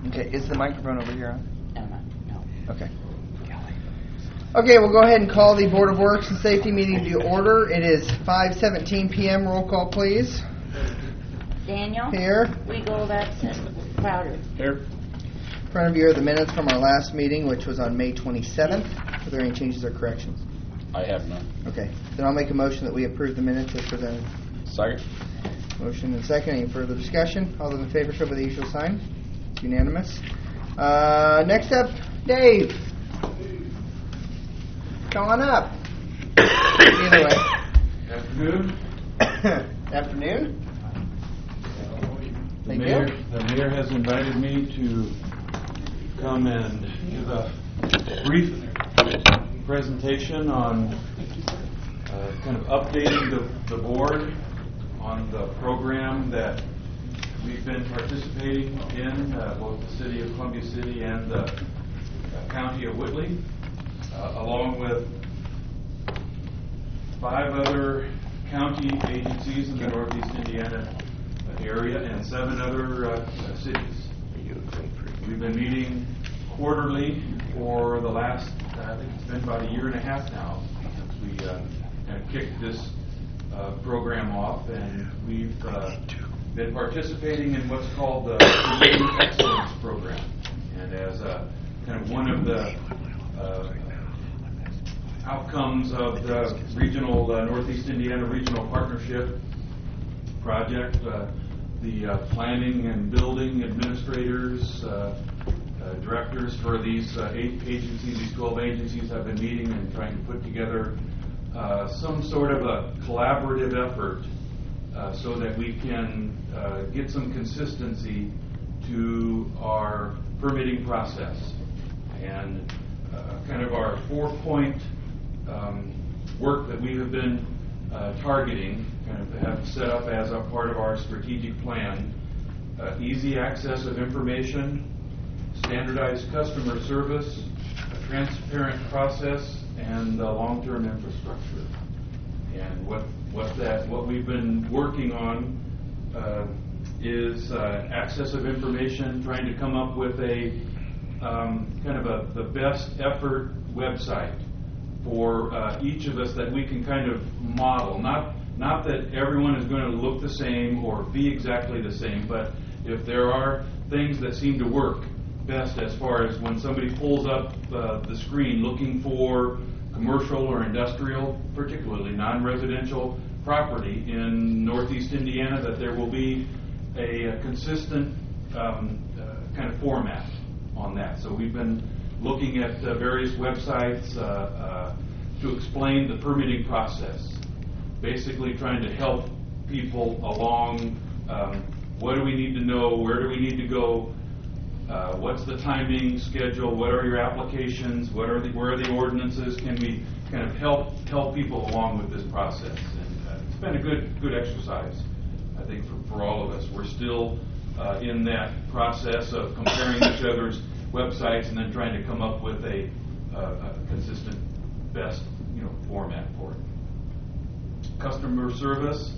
Okay, is the microphone over here on? No. Okay. Okay, we'll go ahead and call the Board of Works and Safety meeting to order. It is 5:17 p.m. Roll call, please. Daniel? Here. Weagle, absent. Crowder? Here. In front of you are the minutes from our last meeting, which was on May 27th. Are there any changes or corrections? I have none. Okay. Then I'll make a motion that we approve the minutes as presented. Second. Motion and second. Any further discussion? All those in favor show by the usual sign. It's unanimous. Next up, Dave. Come on up. Either way. Afternoon. Afternoon. The Thank mayor, you. the mayor has invited me to come and give a brief presentation on kind of updating the board on the program that we've been participating in, both the city of Columbia City and the county of Whitley, along with 5 other county agencies in the Northeast Indiana area and 7 other cities. We've been meeting quarterly for the last, I think it's been about a year and a half now since we kind of kicked this program off, and we've been participating in what's called the Community Excellence Program. And as kind of one of the outcomes of the regional Northeast Indiana Regional Partnership Project, the planning and building administrators, directors for these 8 agencies, these 12 agencies have been meeting and trying to put together some sort of a collaborative effort so that we can get some consistency to our permitting process. And kind of our 4-point work that we have been targeting, kind of have set up as a part of our strategic plan: easy access of information, standardized customer service, a transparent process, and long-term infrastructure. And what we've been working on is access of information, trying to come up with a kind of the best effort website for each of us that we can kind of model. Not that everyone is going to look the same or be exactly the same, but if there are things that seem to work best as far as when somebody pulls up the screen looking for commercial or industrial, particularly non-residential property in Northeast Indiana, that there will be a consistent kind of format on that. So we've been looking at various websites to explain the permitting process, basically trying to help people along. What do we need to know? Where do we need to go? What's the timing schedule? What are your applications? Where are the ordinances? Can we kind of help people along with this process? And it's been a good exercise, I think, for all of us. We're still in that process of comparing each other's websites and then trying to come up with a consistent best format for it. Customer service.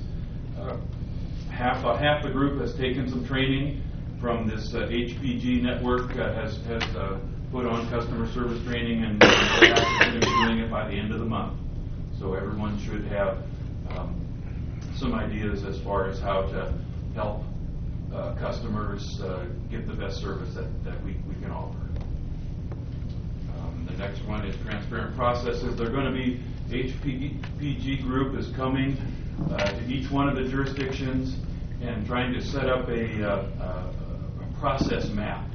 Half the group has taken some training from this HPG network, has put on customer service training, and we're going to be doing it by the end of the month. So everyone should have some ideas as far as how to help customers get the best service that we can offer. The next one is transparent processes. They're going to be, HPG group is coming to each one of the jurisdictions and trying to set up a process map,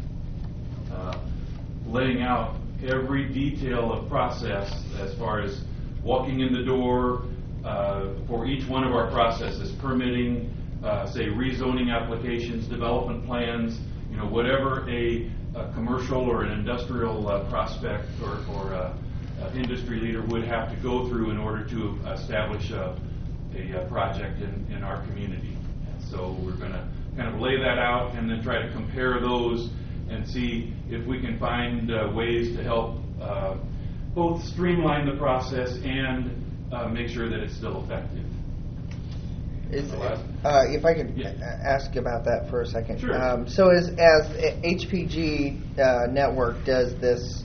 laying out every detail of process as far as walking in the door for each one of our processes: permitting, say rezoning applications, development plans, whatever a commercial or an industrial prospect or industry leader would have to go through in order to establish a project in our community. And so we're going to kind of lay that out and then try to compare those and see if we can find ways to help both streamline the process and make sure that it's still effective. Is, The last- if I could Yeah. ask about that for a second. Sure. So as HPG Network does this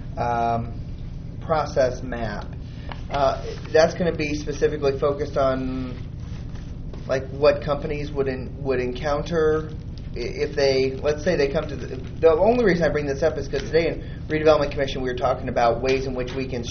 process map, that's going to be specifically focused on like what companies would encounter if they, let's say they come to the only reason I bring this up is because today in Redevelopment Commission we were talking about ways in which we can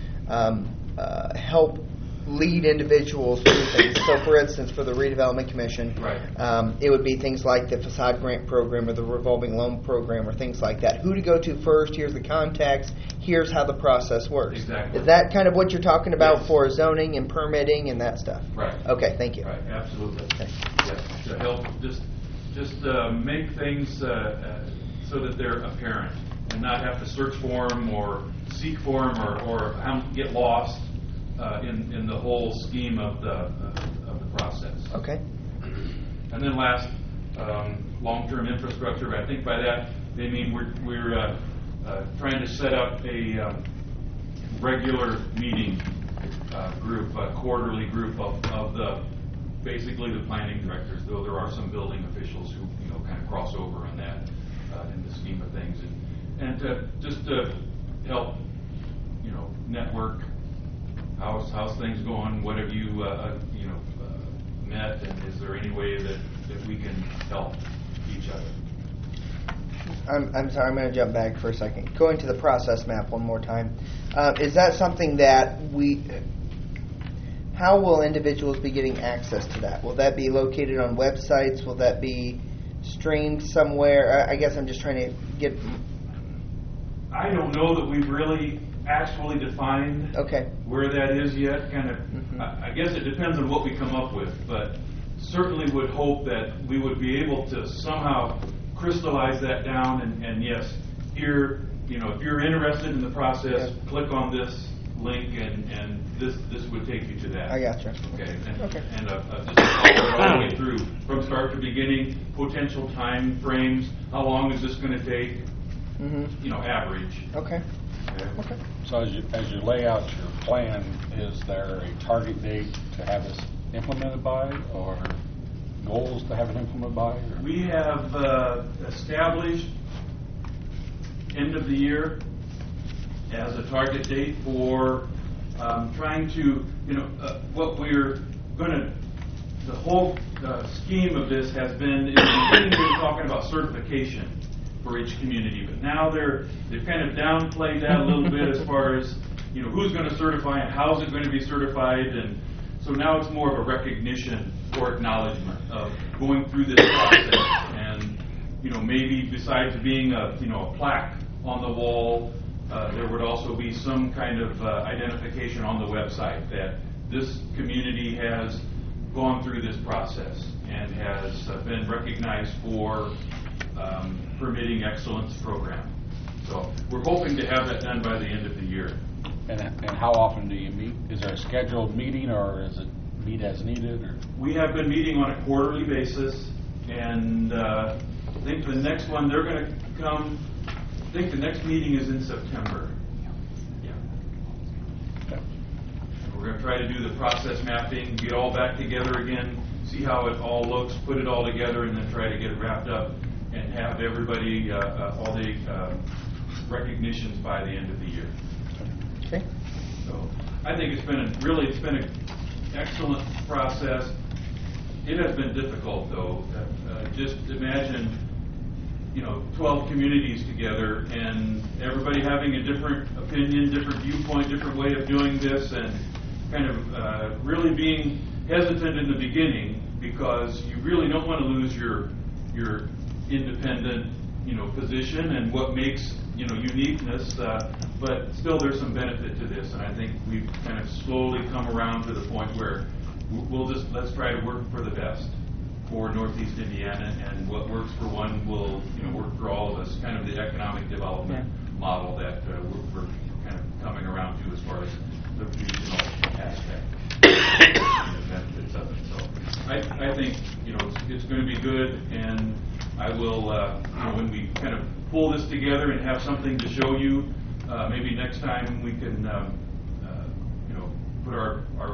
help lead individuals through things. So, for instance, for the Redevelopment Commission, Right. It would be things like the facade grant program or the revolving loan program or things like that. Who to go to first, here's the contacts, here's how the process works. Exactly. Is that kind of what you're talking about Yes. for zoning and permitting and that stuff? Right. Okay, thank you. Right, absolutely. Okay. Yes, to help just make things so that they're apparent and not have to search for them or seek for them or get lost in the whole scheme of the process. Okay. And then last, long-term infrastructure. But I think by that they mean we're trying to set up a regular meeting group, a quarterly group of the basically the planning directors. Though there are some building officials who kind of cross over on that in the scheme of things, and just to help network. How's things going? What have you met, and is there any way that we can help each other? I'm sorry, I'm going to jump back for a second. Going to the process map one more time. Is that something that how will individuals be getting access to that? Will that be located on websites? Will that be streamed somewhere? I guess I'm just trying to get... I don't know that we've really actually defined where that is yet. Kind of, I guess it depends on what we come up with, but certainly would hope that we would be able to somehow crystallize that down. And yes, here, if you're interested in the process, click on this link, and this would take you to that. I gotcha. Okay. And just all the way through from start to beginning, potential time frames. How long is this going to take? Average. Okay. Okay. So as you lay out your plan, is there a target date to have this implemented by, or goals to have it implemented by? Or? We have established end of the year as a target date for trying to, what we're going to, the whole scheme of this has been, in the beginning we were talking about certification for each community, but now they've kind of downplayed that a little bit as far as who's going to certify and how's it going to be certified, and so now it's more of a recognition or acknowledgement of going through this process, and maybe besides being a plaque on the wall, there would also be some kind of identification on the website that this community has gone through this process and has been recognized for permitting excellence program. So we're hoping to have that done by the end of the year. And how often do you meet? Is there a scheduled meeting, or is it meet as needed? Or? We have been meeting on a quarterly basis, and I think the next one they're going to come. I think the next meeting is in September. Yeah. We're going to try to do the process mapping, get all back together again, see how it all looks, put it all together, and then try to get it wrapped up and have everybody all the recognitions by the end of the year. Okay. So I think it's been an excellent process. It has been difficult, though. Just imagine, 12 communities together and everybody having a different opinion, different viewpoint, different way of doing this, and kind of really being hesitant in the beginning because you really don't want to lose your independent, position and what makes, uniqueness, but still there's some benefit to this, and I think we've kind of slowly come around to the point where let's try to work for the best for Northeast Indiana, and what works for one will, work for all of us, kind of the economic development model that we're kind of coming around to as far as the regional aspect and the benefits of it. So I think, it's going to be good, and I will, when we kind of pull this together and have something to show you, maybe next time we can, put our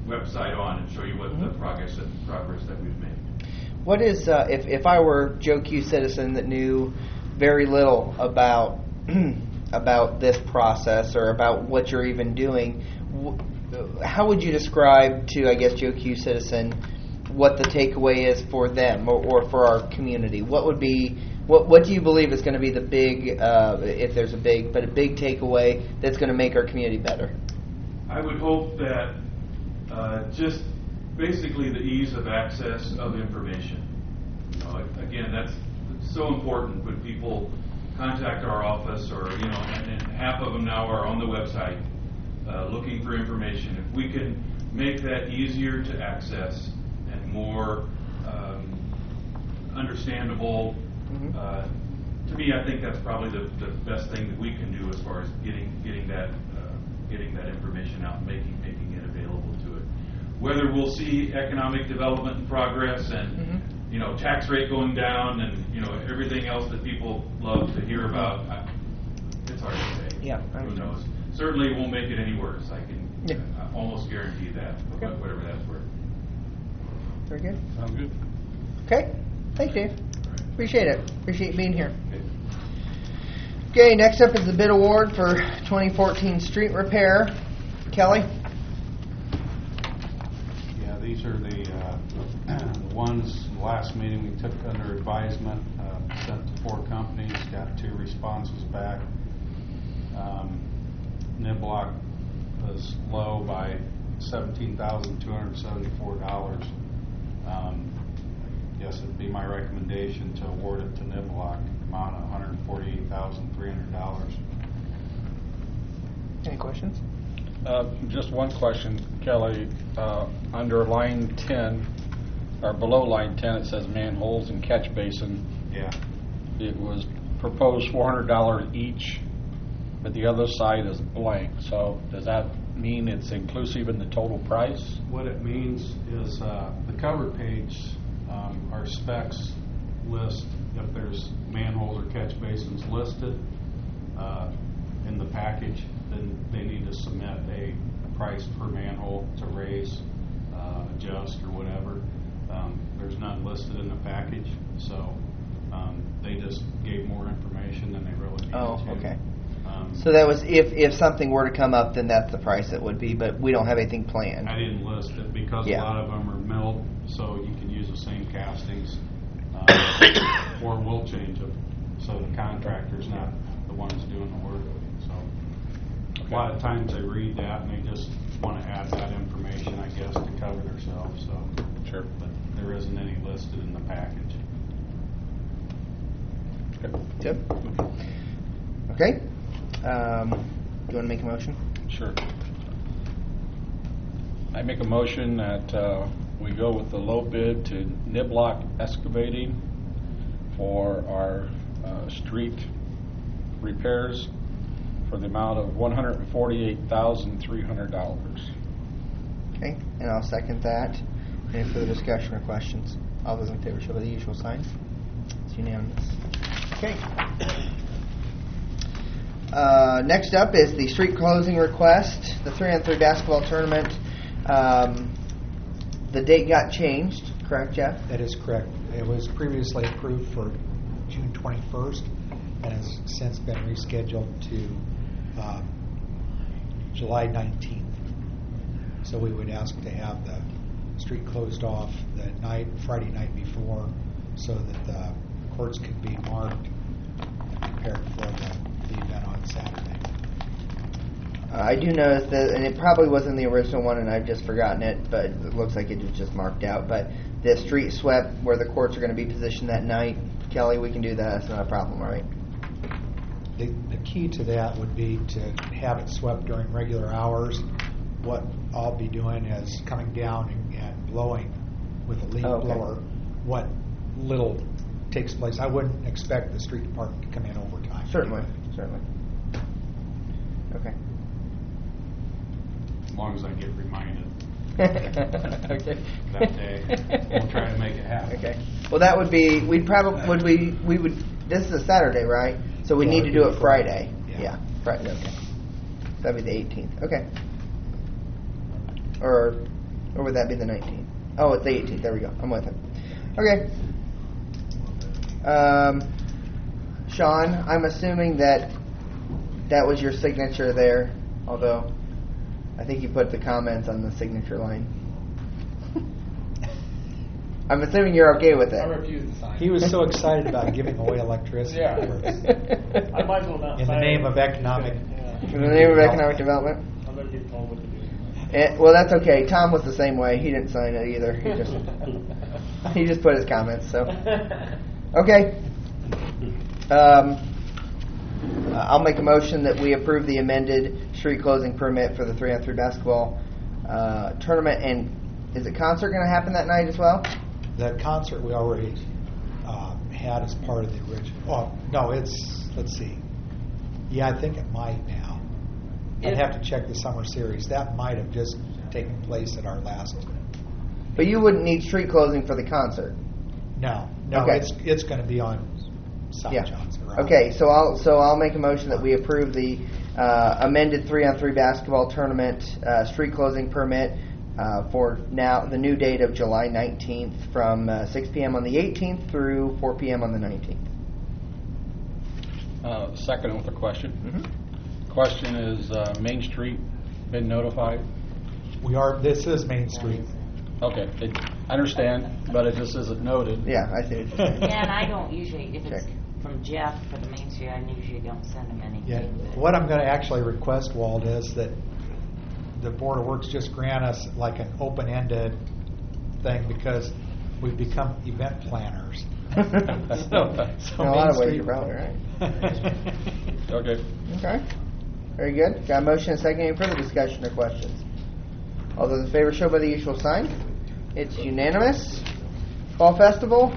website on and show you what the progress that we've made. What is if I were Joe Q. citizen that knew very little about about this process or about what you're even doing? How would you describe to, I guess, Joe Q. citizen what the takeaway is for them or for our community? What would be what do you believe is going to be the big, if there's a big takeaway that's going to make our community better? I would hope that just basically the ease of access of information. You know, again, that's so important when people contact our office, or and half of them now are on the website looking for information. If we can make that easier to access and more understandable, to me, I think that's probably the best thing that we can do as far as getting that information out and making it available to it. Whether we'll see economic development and progress and tax rate going down and everything else that people love to hear about, it's hard to say. Yeah, who knows? Certainly, it won't make it any worse. I can almost guarantee that. Okay. Whatever that's worth. Very good. Sounds good. Okay. Thanks, Dave. Right. Appreciate it. Appreciate being here. Okay. Okay, next up is the bid award for 2014 street repair. Kelly? Yeah, these are the ones, last meeting we took under advisement, sent to 4 companies, got 2 responses back. Niblock was low by $17,274. Yes, it'd be my recommendation to award it to Niblock, amount of $148,300. Any questions? Just one question, Kelly. Under line 10, or below line 10, it says manholes and catch basin. Yeah. It was proposed $400 each, but the other side is blank. So does that mean it's inclusive in the total price? What it means is the cover page, our specs list if there's manholes or catch basins listed in the package, then they need to submit a price per manhole to raise, adjust, or whatever. There's none listed in the package, so they just gave more information than they really needed to. Oh, okay. So that was if something were to come up, then that's the price it would be, but we don't have anything planned. I didn't list it because a lot of them are milled, so you can use the same castings, or we'll change them, so the contractor's not the ones doing the work. So a lot of times they read that and they just want to add that information, I guess, to cover themselves. So Sure. but there isn't any listed in the package. Good. Okay. Do you want to make a motion? Sure. I make a motion that we go with the low bid to Niblock Excavating for our street repairs for the amount of $148,300. Okay, and I'll second that. Any further discussion or questions? All those in favor show by the usual sign. It's unanimous. Okay. Next up is the street closing request, the 3-on-3 basketball tournament. The date got changed, correct, Jeff? That is correct. It was previously approved for June 21st and has since been rescheduled to July 19th. So we would ask to have the street closed off the Friday night before, so that the courts could be marked and prepared for the event on Saturday. I do notice that, and it probably wasn't the original one, and I've just forgotten it, but it looks like it was just marked out. But the street swept where the courts are going to be positioned that night, Kelly, we can do that. That's not a problem, right? The key to that would be to have it swept during regular hours. What I'll be doing is coming down and blowing with a leaf blower what little takes place. I wouldn't expect the street department to come in overtime. Certainly. Okay. As long as I get reminded Okay. that day, we'll try to make it happen. Okay. Well, that would be, we would, this is a Saturday, right? So we need to do it Friday. Yeah. Friday, okay. That'd be the 18th. Okay. Or Or would that be the 19th? Oh, it's the 18th. There we go. I'm with him. Okay. Sean, I'm assuming that was your signature there, although I think you put the comments on the signature line. I'm assuming you're okay with it. I refuse to sign. He was so excited about giving away electricity. Yeah. for- I might as well not In the sign name it. of economic. Yeah. In the name of economic development. I'm going to get told what to do. Well, that's okay. Tom was the same way. He didn't sign it either. He just put his comments. So okay. I'll make a motion that we approve the amended street closing permit for the 3-on-3 basketball tournament. And is the concert going to happen that night as well? The concert we already had as part of the original. Oh, no, let's see. Yeah, I think it might now. I'd have to check the summer series. That might have just taken place at our last. But you wouldn't need street closing for the concert. No, Okay. it's going to be on South Yeah. Johnson Road. Okay, so I'll make a motion that we approve the amended 3-on-3 basketball tournament street closing permit for now the new date of July 19th from 6 p.m. on the 18th through 4 p.m. on the 19th. Second with a question. Mm-hmm. Question is, Main Street been notified? This is Main Street. Okay, I understand, but it just isn't noted. Yeah, I see what you're saying. Yeah, and I don't usually, if it's Check. from Jeff for the Main Street, I usually don't send him anything. Yeah. but- What I'm going to actually request, Walt, is that the Board of Works just grant us like an open-ended thing because we've become event planners. In a lot of ways, you're probably right. Okay. Okay. Very good. Got a motion and a second. Any further discussion or questions? All those in favor show by the usual sign. It's unanimous. Fall Festival.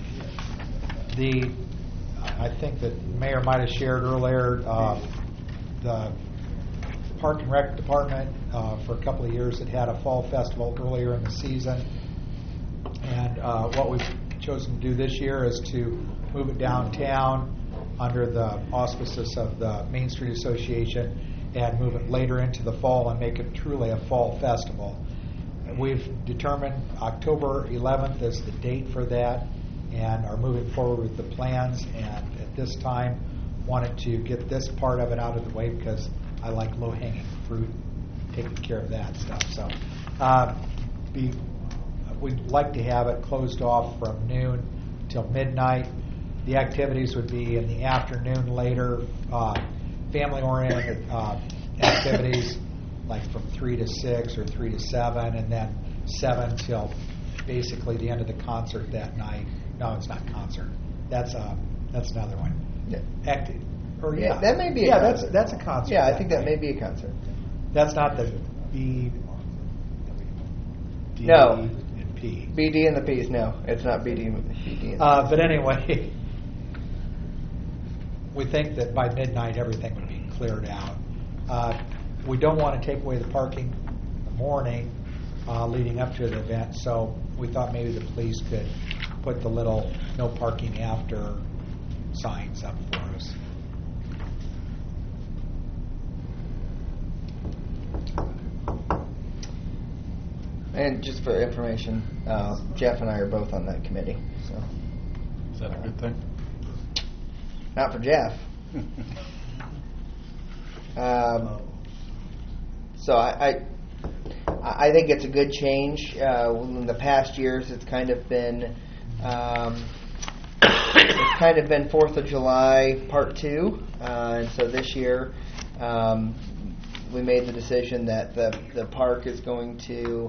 I think that Mayor might have shared earlier, the Park and Rec Department for a couple of years had had a fall festival earlier in the season. And what we've chosen to do this year is to move it downtown under the auspices of the Main Street Association and move it later into the fall and make it truly a fall festival. We've determined October 11th as the date for that and are moving forward with the plans, and at this time wanted to get this part of it out of the way because I like low-hanging fruit, taking care of that stuff. So we'd like to have it closed off from noon till midnight. The activities would be in the afternoon later, family-oriented activities like from 3 to 6 or 3 to 7, and then 7 till basically the end of the concert that night. No, it's not concert. That's another one. Yeah. Yeah, That may be a yeah. concert. That's a concert. Yeah, I think that may be a concert. That's not the B. D, No. and P. BD and the P's. No, it's not BD and BD. But anyway, we think that by midnight everything would be cleared out. We don't want to take away the parking in the morning leading up to the event, so we thought maybe the police could put the little no parking after signs up for us. And just for information, Jeff and I are both on that committee. So Is that a good thing? not for Jeff. So I think it's a good change. In the past years, it's kind of been 4th of July Part 2, and so this year we made the decision that the park is going to,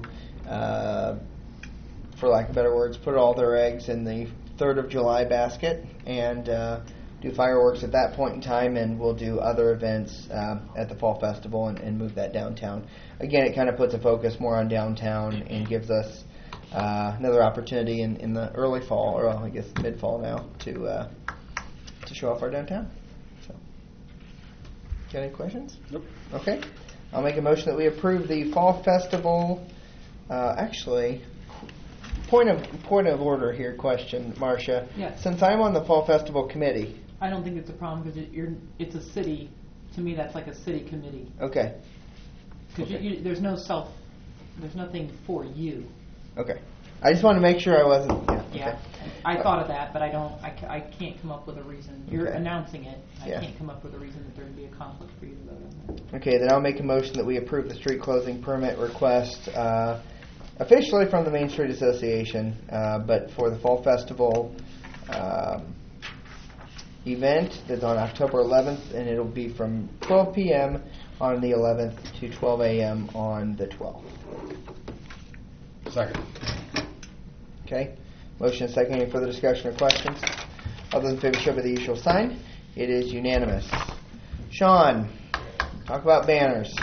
for lack of better words, put all their eggs in the 3rd of July basket and do fireworks at that point in time, and we'll do other events at the Fall Festival and move that downtown. Again, it kind of puts a focus more on downtown and gives us another opportunity in the early fall, or I guess mid-fall now, to show off our downtown. So, got any questions? Nope. Okay. I'll make a motion that we approve the Fall Festival. Actually, point of order here. Question, Marcia. Yes. Since I'm on the Fall Festival committee. I don't think it's a problem because it's a city. To me, that's like a city committee. Okay. Because Okay. there's no there's nothing for you. Okay. I just want to make sure I wasn't. Yeah, Okay. I thought of that, but I don't. I can't come up with a reason. You're Okay. announcing it. I Yeah. can't come up with a reason that there'd be a conflict for you to vote on that. Okay, then I'll make a motion that we approve the street closing permit request officially from the Main Street Association, but for the Fall Festival event that's on October 11th, and it'll be from 12 p.m. on the 11th to 12 a.m. on the 12th. Second. Okay, motion and second. Any further discussion or questions? All those in favor show by the usual sign. It is unanimous. Sean, talk about banners.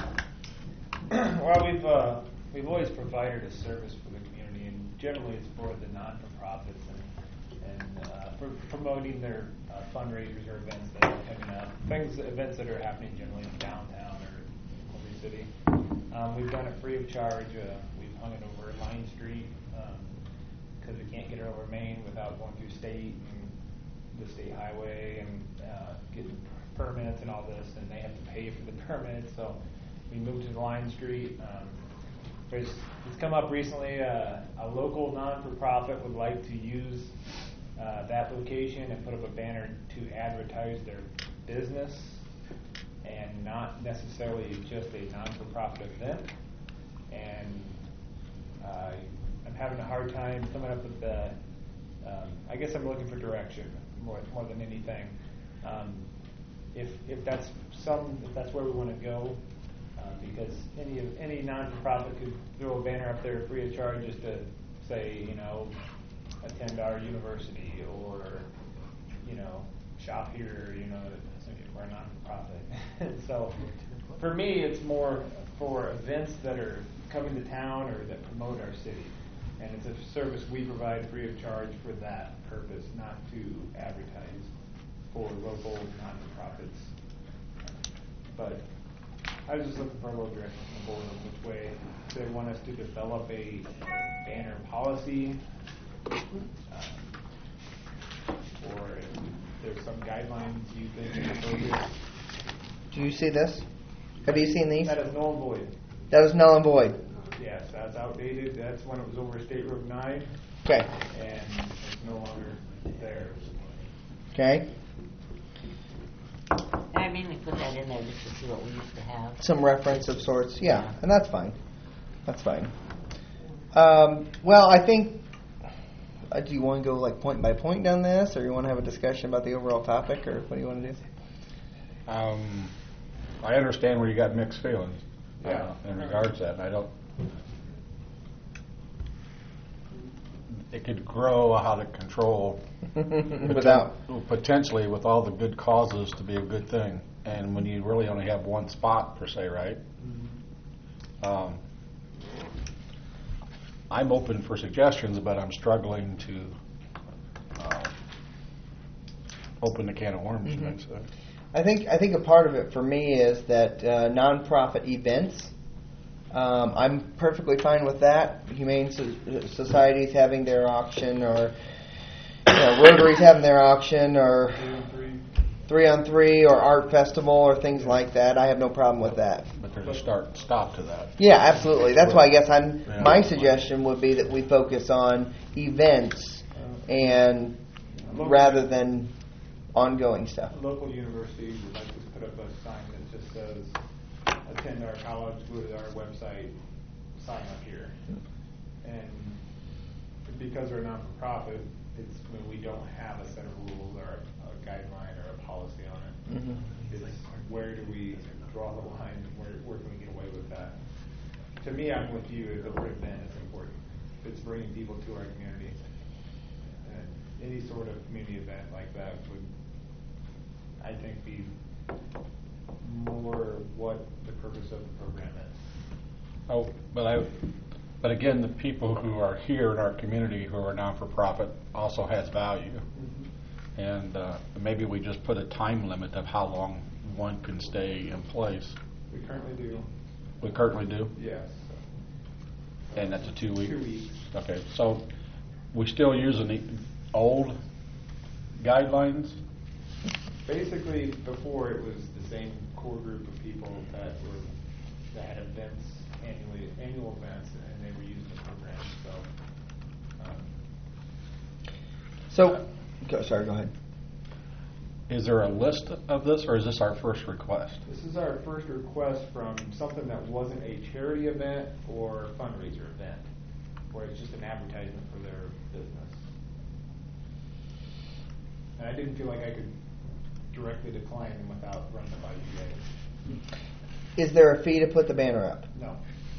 Well, we've always provided a service for the community, and generally it's for the non-for-profits and for promoting their fundraisers or events that are coming up, events that are happening generally in downtown or Holy City. We've done it free of charge. We've hung it over Line Street because we can't get it over Main without going through state and the state highway and getting permits and all this, and they have to pay for the permits. So we moved to the Line Street. It's come up recently. A local non-for-profit would like to use that location and put up a banner to advertise their business, and not necessarily just a non-for-profit event. And I'm having a hard time coming up with the. I guess I'm looking for direction more than anything. If that's where we want to go, because any non-for-profit could throw a banner up there free of charge just to say, attend our university or, shop here, we're a non-for-profit. So for me, it's more for events that are coming to town or that promote our city. And it's a service we provide free of charge for that purpose, not to advertise for local non-for-profits. But I was just looking for a little direction from the board on which way they want us to develop a banner policy, or if there's some guidelines you think are appropriate. Do you see this? Have you seen these? That is null and void. That is null and void. Yes, that's outdated. That's when it was over State Road 9, Okay. and it's no longer there. Okay. I mainly put that in there just to see what we used to have. Some reference of sorts. Yeah, and that's fine. That's fine. Well, I think. Do you want to go like point by point down this, or you want to have a discussion about the overall topic, or what do you want to do? I understand where you got mixed feelings in regards to that. I don't. It could grow out of control Without. potentially with all the good causes to be a good thing, and when you really only have one spot per se, right? Mm-hmm. I'm open for suggestions, but I'm struggling to open the can of worms. Mm-hmm. Next time. I think a part of it for me is that nonprofit events. I'm perfectly fine with that. Humane societies having their auction, or Rotary's having their auction, or 3-on-3, or art festival, or things like that. I have no problem with that. But there's a stop to that. Yeah, absolutely. That's why I guess my suggestion would be that we focus on events and rather than ongoing stuff. Local universities would like to put up a sign that just says, attend our college, go to our website, sign up here. And because we're a non-for-profit, we don't have a set of rules or a guideline or a policy on it. Mm-hmm. It's where do we draw the line, and where can we get away with that? To me, I'm with you. The word event is important. It's bringing people to our community. And any sort of community event like that would, I think, be more what the purpose of the program is. Oh, but again, the people who are here in our community who are non-for-profit also has value, and maybe we just put a time limit of how long one can stay in place. We currently do. We currently do, Yes. and that's a 2 week. 2 weeks. Okay, so we still using the old guidelines. Basically, before it was the same core group of people that had events annual events, and they were using the program. Sorry, go ahead. Is there a list of this, or is this our first request? This is our first request from something that wasn't a charity event or fundraiser event, where it's just an advertisement for their business. And I didn't feel like I could directly decline them without running it by you guys. Is there a fee to put the banner up? No.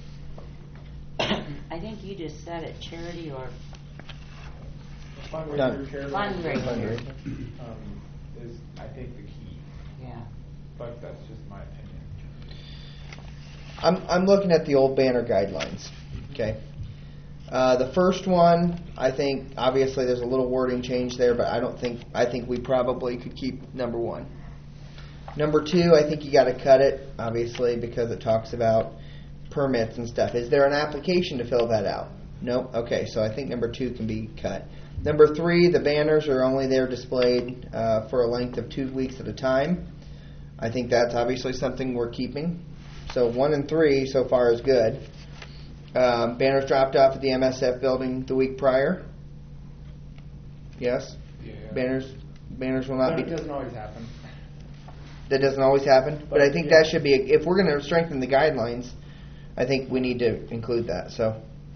I think you just said it, charity or Fundraiser, Done. charitable. fundraiser. Is, I think, the key. Yeah. But that's just my opinion. I'm looking at the old banner guidelines. Okay. The first one, I think obviously there's a little wording change there, but I think we probably could keep number 1. Number 2, I think you got to cut it, obviously, because it talks about permits and stuff. Is there an application to fill that out? No? Okay, so I think number 2 can be cut. Number 3, the banners are only there displayed for a length of 2 weeks at a time. I think that's obviously something we're keeping. So 1 and 3 so far is good. Banners dropped off at the MSF building the week prior. Yes? Yeah. Banners will not be... It doesn't always happen. That doesn't always happen, but I think yeah. that should be, if we're going to strengthen the guidelines, I think we need to include that. So,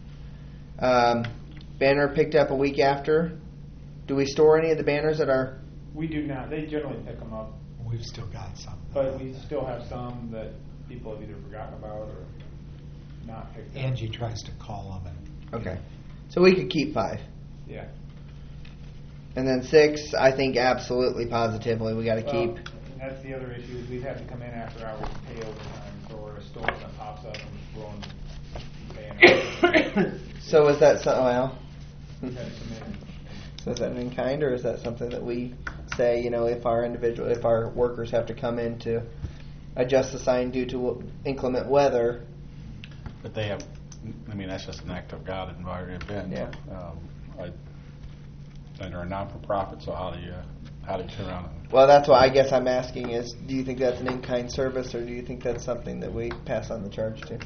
banner picked up a week after. Do we store any of the banners at our? We do not. They generally pick them up, We've still got some. but we still have some that people have either forgotten about or not picked up. Angie tries to call them and Okay, so we could keep 5, Yeah. and then 6. I think absolutely, positively, we got to Well, keep. that's the other issue, is we'd have to come in after hours and pay overtime for a storm that pops up and blowing banners. So is that well? We've had to come in. So is that in kind, or is that something that we say, if our workers have to come in to adjust the sign due to inclement weather? But they have, that's just an act of God invited event. Yeah. And they're a non-for-profit, so how do you turn around and... Well, that's what I guess I'm asking is, do you think that's an in-kind service, or do you think that's something that we pass on the charge to?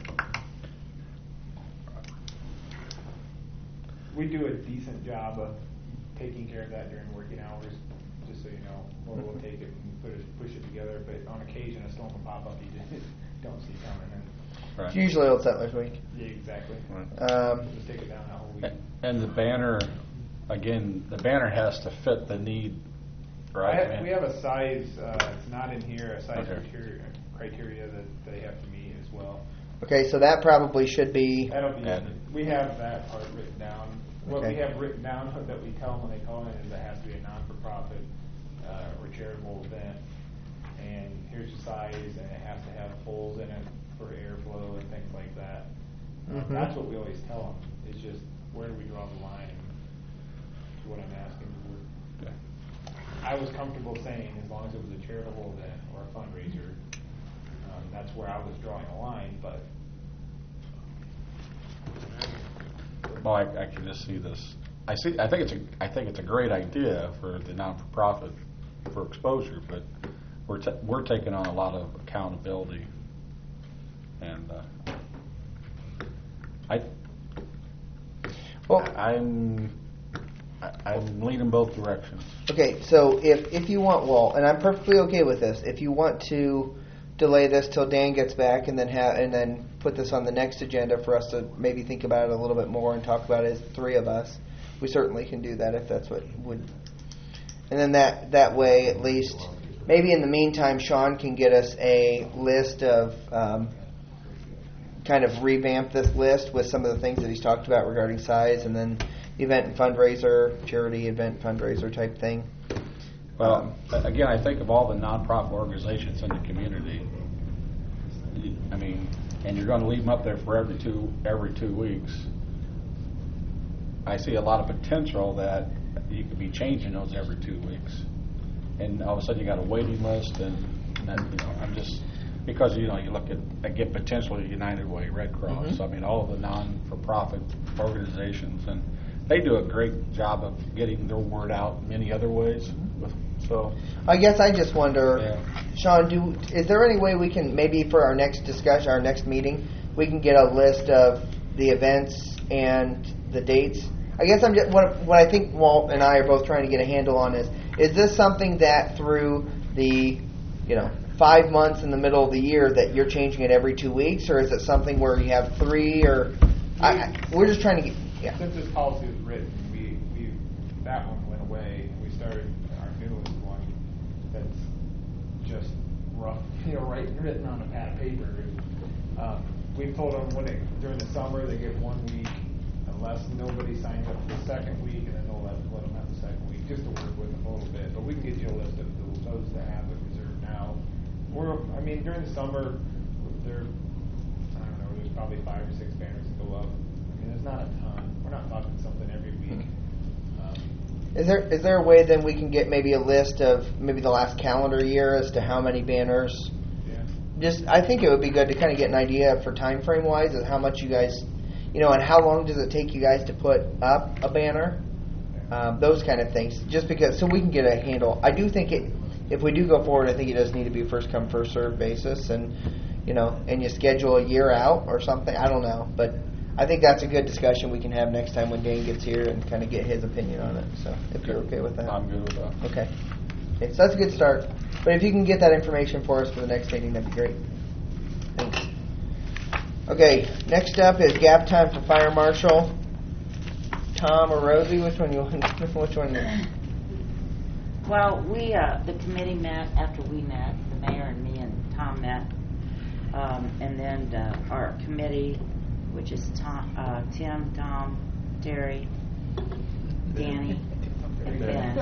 We do a decent job of taking care of that during working hours, just so you know. Or we'll take it and push it together, but on occasion a storm will pop up you just don't see coming. And It's usually Old Settlers Week. yeah, exactly. Right. We'll just take it down that whole week. And the banner, again, the banner has to fit the need, right? We have a size, it's not in here, a size Okay. criteria that they have to meet as well. Okay, so that probably should be. That'll be, Added. we have that part written down. What Okay. we have written down that we tell them when they call in is it has to be a non-for-profit or charitable event. And here's the size, and it has to have holes in it for airflow and things like that. Mhm. That's what we always tell them. It's just, where do we draw the line? Is what I'm asking. Okay. I was comfortable saying as long as it was a charitable event or a fundraiser, that's where I was drawing a line, but. Well, I can just see this. I think it's a great idea for the non-for-profit for exposure, but we're taking on a lot of accountability, and I'm leaning both directions. Okay, so if you want, and I'm perfectly okay with this. If you want to delay this till Dan gets back, and then put this on the next agenda for us to maybe think about it a little bit more and talk about it as 3 of us, we certainly can do that if that's what would. And then that way, at least, maybe in the meantime, Sean can get us a list of kind of revamp this list with some of the things that he's talked about regarding size, and then event and fundraiser, charity event fundraiser type thing. Well, again, I think of all the nonprofit organizations in the community. And you're going to leave them up there for every two weeks. I see a lot of potential that you could be changing those every 2 weeks, and all of a sudden you got a waiting list, and I'm just because you look at potentially United Way, Red Cross. Mm-hmm. All of the non-for-profit organizations, and they do a great job of getting their word out in many other ways. So I guess I just wonder, Yeah. Sean, is there any way we can maybe for our next discussion, our next meeting, we can get a list of the events and the dates. I guess I'm just, what I think Walt and I are both trying to get a handle on is this something that through the 5 months in the middle of the year that you're changing it every 2 weeks, or is it something where you have 3 or we're just trying to get Since this policy was written, that one went away. We started our newest one that's just rough, written on a pad of paper. We told them during the summer they get 1 week, unless nobody signs up for the second week, and then they'll let them have the second week just to work with them a little bit. But we can get you a list of those that have it reserved now. During the summer, there's probably 5 or 6 banners that go up. There's not a ton. We're not talking something every week. Is there a way then we can get maybe a list of maybe the last calendar year as to how many banners? Yeah. I think it would be good to kind of get an idea for time frame wise of how much you guys, and how long does it take you guys to put up a banner? Those kind of things. Just because, so we can get a handle. I do think if we do go forward, I think it does need to be first come first served basis, and and you schedule a year out or something. I don't know, but I think that's a good discussion we can have next time when Dane gets here and kind of get his opinion on it. So if you're okay with that. I'm good with that. Okay. So that's a good start. But if you can get that information for us for the next meeting, that'd be great. Thanks. Okay, next up is gap time for fire marshal. Tom or Rosie, which one you want? Which one? Well, the committee met after we met, the mayor and me and Tom met, and then our committee, which is Tim, Tom, Terry, Danny, and Ben.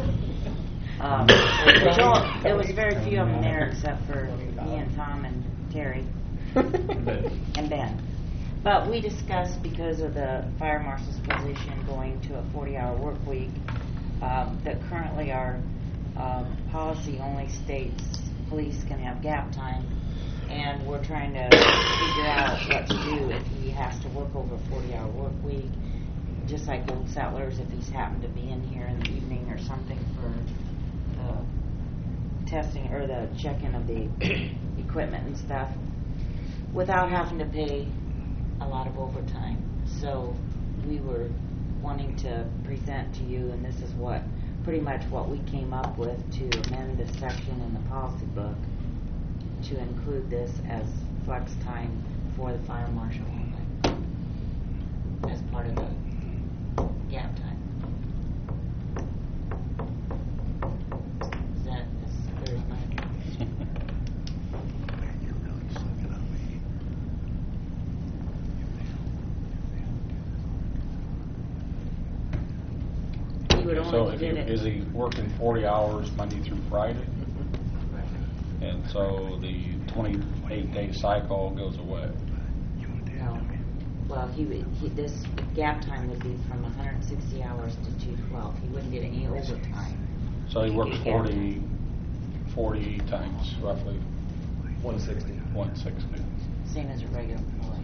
There was very few of them there except for me and Tom and Terry and Ben. But we discussed, because of the fire marshal's position going to a 40-hour work week, that currently our policy only states police can have gap time, and we're trying to figure out what to do if he has to work over a 40-hour work week, just like Old Settlers, if he's happened to be in here in the evening or something for the testing or the check-in of the equipment and stuff, without having to pay a lot of overtime. So we were wanting to present to you, and this is pretty much what we came up with, to amend this section in the policy book to include this as flex time for the fire marshal only, as part of the gap time. Is that as clear as mine? So is he working 40 hours Monday through Friday? And so the 28-day cycle goes away. No. Well, this gap time would be from 160 hours to 212. He wouldn't get any overtime. So he works get gap 40 times roughly 160. 160. Same as a regular employee.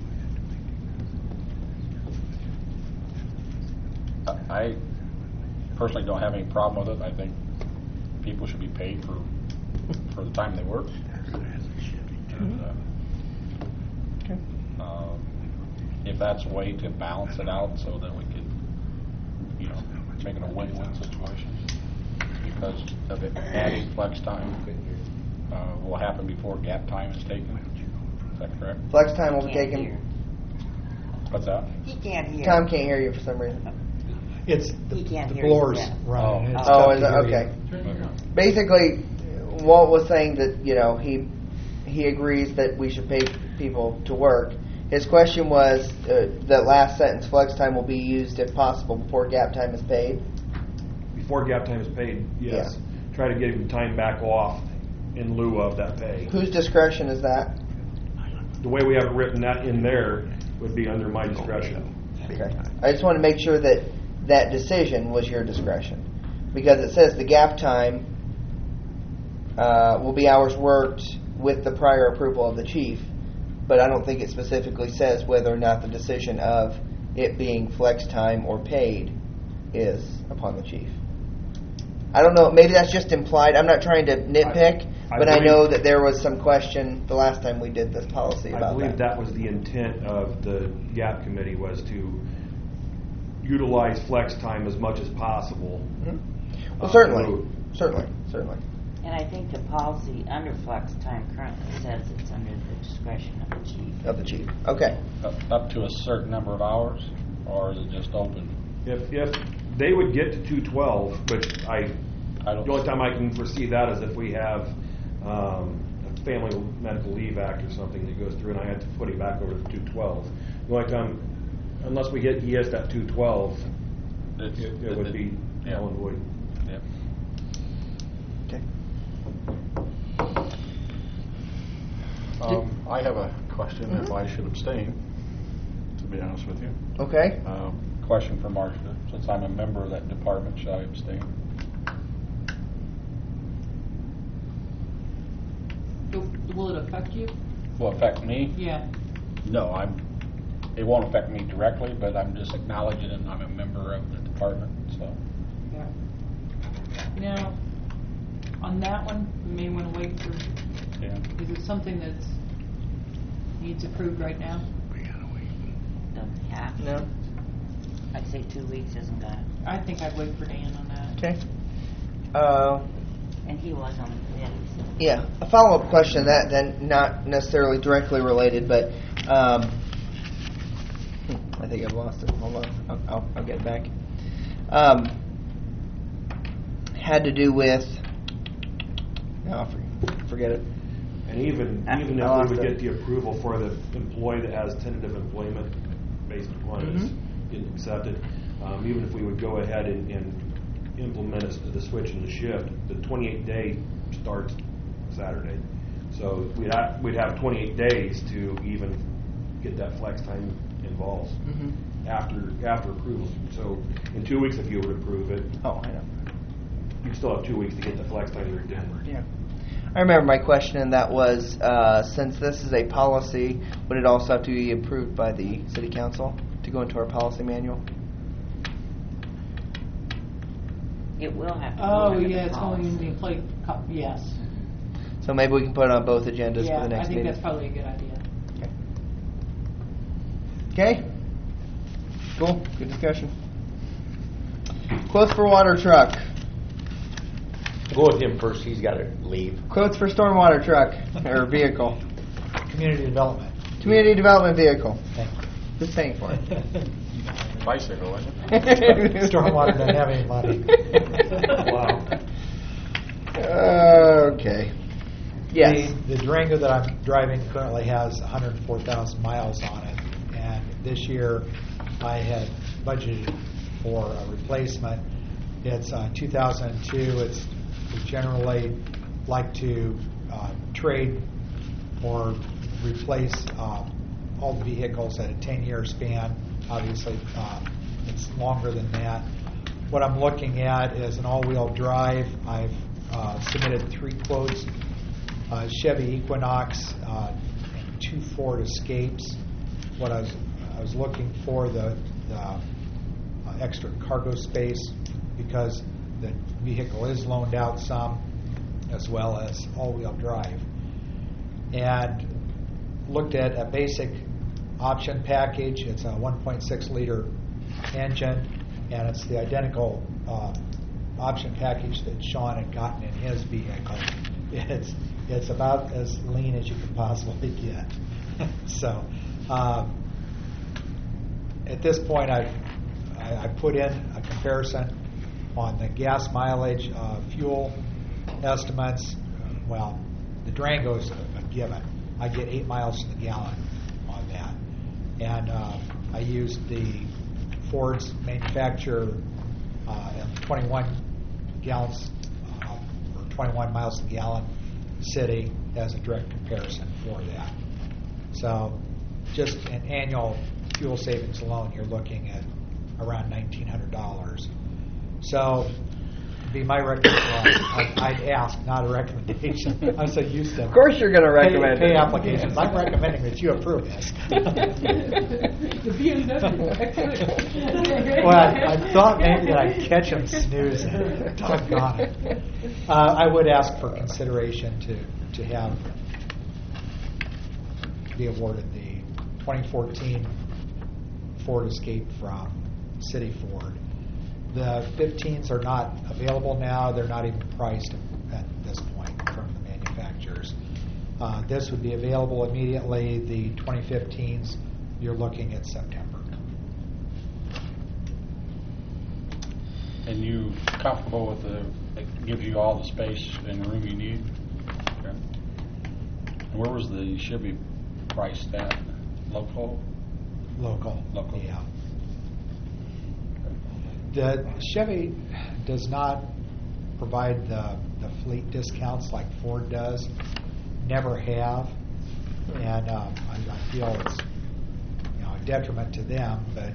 I personally don't have any problem with it. I think people should be paid for the time they work. And, if that's a way to balance it out so that we could, make it a win-win situation, because of it adding flex time will happen before gap time is taken. Is that correct? Flex time will be Can't taken. hear. What's that? He can't hear. Tom can't hear you for some reason. It's He can't the hear you, blowers yeah. running. It's Oh, tough is to it? hear you. Okay. Basically, Walt was saying that he agrees that we should pay people to work. His question was that last sentence: flex time will be used if possible before gap time is paid. Before gap time is paid, yes. Yeah. Try to give him time back off in lieu of that pay. Whose discretion is that? The way we have it written, that in there would be under my discretion. Okay. I just want to make sure that that decision was your discretion, because it says the gap time will be hours worked with the prior approval of the chief, but I don't think it specifically says whether or not the decision of it being flex time or paid is upon the chief. I don't know, maybe that's just implied. I'm not trying to nitpick, I but I believe- know that there was some question the last time we did this policy I about believe that was the intent of the GAP committee, was to utilize flex time as much as possible. Mhm. Well, certainly. And I think the policy under flex time currently says it's under the discretion of the chief. Of the chief. Okay. Up to a certain number of hours, or is it just open? If they would get to 212, but I don't. the only time I can foresee that is if we have a Family Medical Leave Act or something that goes through and I had to put him back over to 212. The only time, unless we get ES at 212, it would be null and void. Yep. Okay. I have a question if I should abstain, to be honest with you. Okay. Question for Marcia. Since I'm a member of that department, should I abstain? Will it affect you? Will it affect me? Yeah. No, it won't affect me directly, but I'm just acknowledging that I'm a member of the department, so. Yeah. Now, on that one, we may want to wait for, Yeah. is it something that's needs approved right now? Don't have to. No. I'd say 2 weeks isn't gonna, I think I'd wait for Dan on that. Okay. and he was on the committee, so. Yeah, a follow-up question, that then not necessarily directly related, but I think I've lost it. Hold on, I'll get it back. Had to do with. No, forget it. And even I if lost we would it. get the approval for the employee that has tentative employment based upon us getting accepted, even if we would go ahead and implement the switch in the shift, the 28-day starts Saturday. So we'd have 28 days to even get that flex time involved after approval. So in 2 weeks, if you would approve it, Oh, I know. you still have 2 weeks to get the flex time worked in. Yeah. I remember my question, and that was, since this is a policy, would it also have to be approved by the city council to go into our policy manual? It will have to go Oh, under the yeah, it's policy. going in play, yes. So maybe we can put it on both agendas Yeah, for the next I think meeting. that's probably a good idea. Okay. Cool. Good discussion. Quotes for water truck. Go with him first. He's got to leave. Quotes for stormwater truck or vehicle. Community development. Community development vehicle. Thank you. Who's paying for it? Bicycle, isn't it? Stormwater doesn't have any money. Wow. Okay. Yes. The Durango that I'm driving currently has 104,000 miles on it, and this year I had budgeted for a replacement. It's 2002. We generally like to trade or replace all the vehicles at a 10-year span. Obviously, it's longer than that. What I'm looking at is an all-wheel drive. I've submitted 3 quotes. Chevy Equinox and 2 Ford Escapes. What I was looking for the extra cargo space, because the vehicle is loaned out some, as well as all-wheel drive. And looked at a basic option package. It's a 1.6 liter engine, and it's the identical option package that Sean had gotten in his vehicle. It's about as lean as you can possibly get. So at this point, I put in a comparison on the gas mileage, fuel estimates. Well, the Durango's a given. I get 8 miles to the gallon on that, and I used the Ford's manufacturer 21 gallons or 21 miles to the gallon city as a direct comparison for that. So just an annual fuel savings alone, you're looking at around $1,900. So be my recommendation. I'd ask, not a recommendation. I'm so used to. Of course you're going to recommend pay it. applications. I'm recommending that you approve this. The BMW. Well, I thought maybe that I'd catch him snoozing. Doggone it. I would ask for consideration to have be awarded the 2014 Ford Escape from City Ford. The 15s are not available now. They're not even priced at this point from the manufacturers. This would be available immediately. The 2015s, you're looking at September. And you comfortable with it gives you all the space and room you need? Okay. And where was the Chevy priced at? Local? Local. Local. Yeah. The Chevy does not provide the fleet discounts like Ford does. Never have, and I feel it's a detriment to them. But